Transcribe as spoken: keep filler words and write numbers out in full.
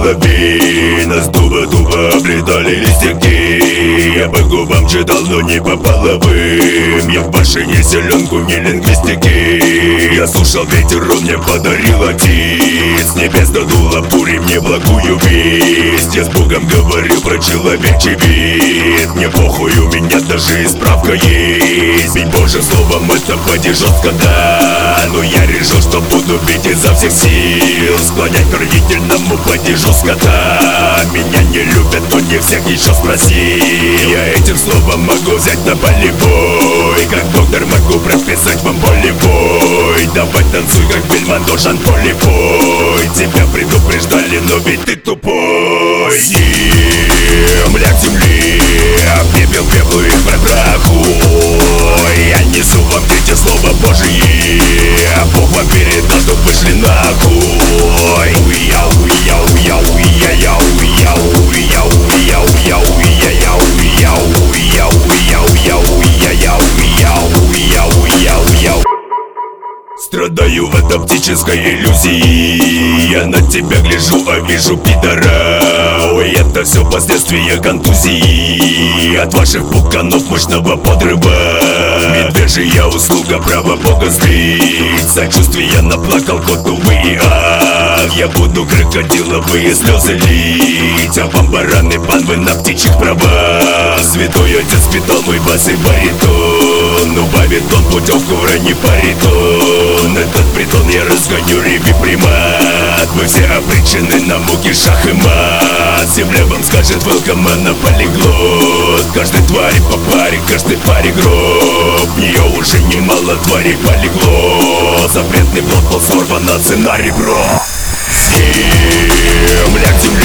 голове. Нас туго-туго облетали листики. Я по губам читал, но не по половым. Я в башине селенку не лингвистики. Я слушал ветер, он мне подарил отец. С небес додуло бури мне благую весть. Я с Богом говорил про человечий вид. Мне похуй, у меня даже и справка есть. Ведь Божьим словом это падеж жестко, да. Но я решил, что буду бить изо всех сил, склонять к родительному падежу скота. Меня не любят, но не всех еще спроси. Я этим словом могу взять на болевой. Как доктор могу прописать вам болевой. Давай танцуй, как Бельмондо, Жан-Полевой. Тебя предупреждали, но ведь ты тупой. Земля к земле, пепел пеплу и праху. Я несу вам третье слово Божие. Бог вам передал, чтоб вышли нахуй. Уя, уя, уя, уя, я, уя, уя, уя, уя, уя, я, уя, уя, уя, уя, уя, я, уя, уя, уя, уя. Страдаю от оптической иллюзии. Я на тебя гляжу, а вижу пидора. Ой, это все последствия контузии от ваших пуканов мощного подрыва. Медвежья услуга, право Бога сбить. Сочувствия наплакал кот, увы и ах. Я буду крокодиловые слезы лить, а вам, бараны, пан, вы на птичьих правах. Святой отец питал мой бас и баритон. Убавит он путевку в ранний паритон. Этот притон я разгоню, реви примат. Вы все обречены на муки, шах и мат. Земля вам скажет welcome на полиглот. Каждой твари по паре, каждой паре гроб. В нее уже немало тварей полегло. Запретный плод был сорван на сценарий, бро. Земля к земле,